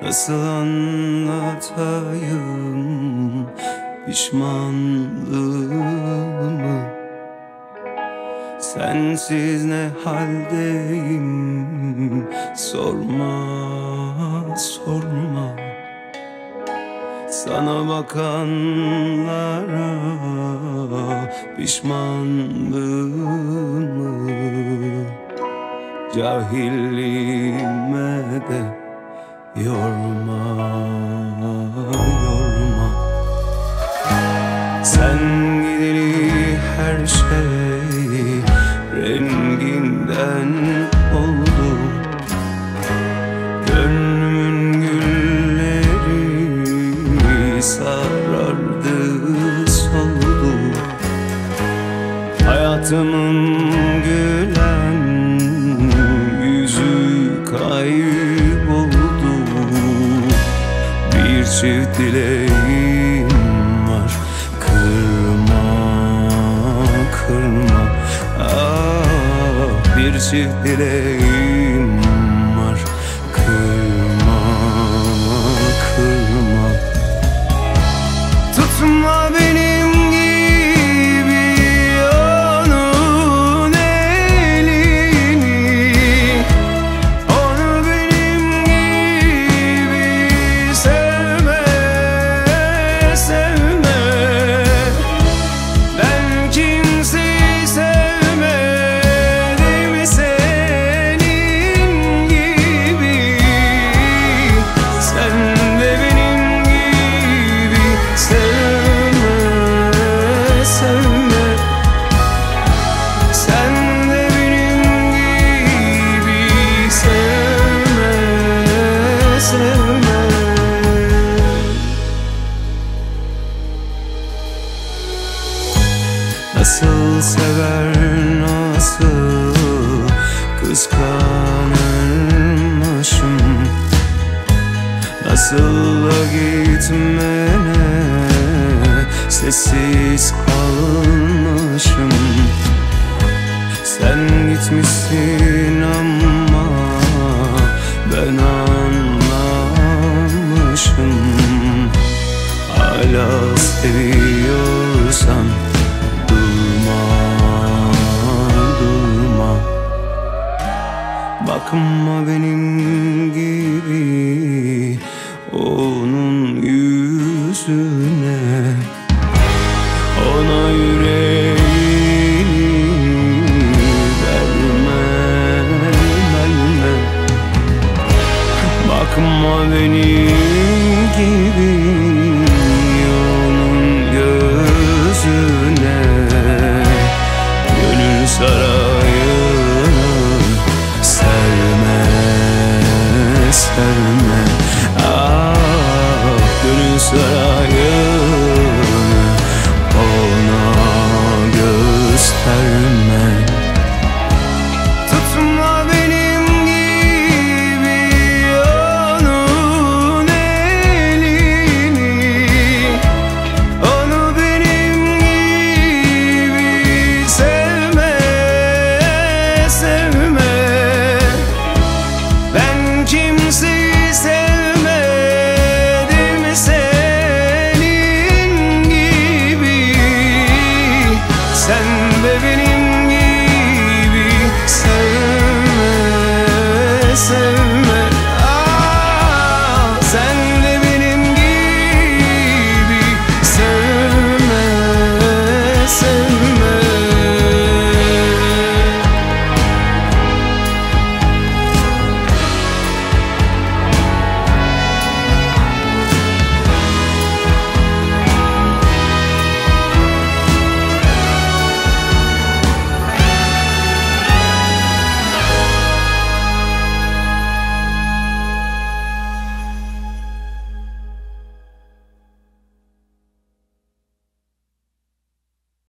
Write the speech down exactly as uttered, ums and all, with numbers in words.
Nasıl anlatayım pişmanlığımı? Sensiz ne haldeyim sorma, sorma. Sana bakanlara pişmanlığımı, cahilliğime de yorma, yorma. Sen gideli her şey renginden oldu. Gönlümün gülleri sarardı, soldu. Hayatımın gülen yüzü kayboldu. Bir çift dileğim var, kırma, kırma. Ah, bir çift dileğim var, kırma, kırma. Tutma benim gibi onun elini, onu benim gibi sevme, sevme. Ben kimseyi sevmedim senin gibi. Sen de benim gibi sevme, sevme. Sen de benim gibi sevme, sevme. Nasıl sever, nasıl kıskanırmışım. Nasıl da gitmene sessiz kalmışım. Sen gitmişsin ama ben anlamışım. Hala seviyorum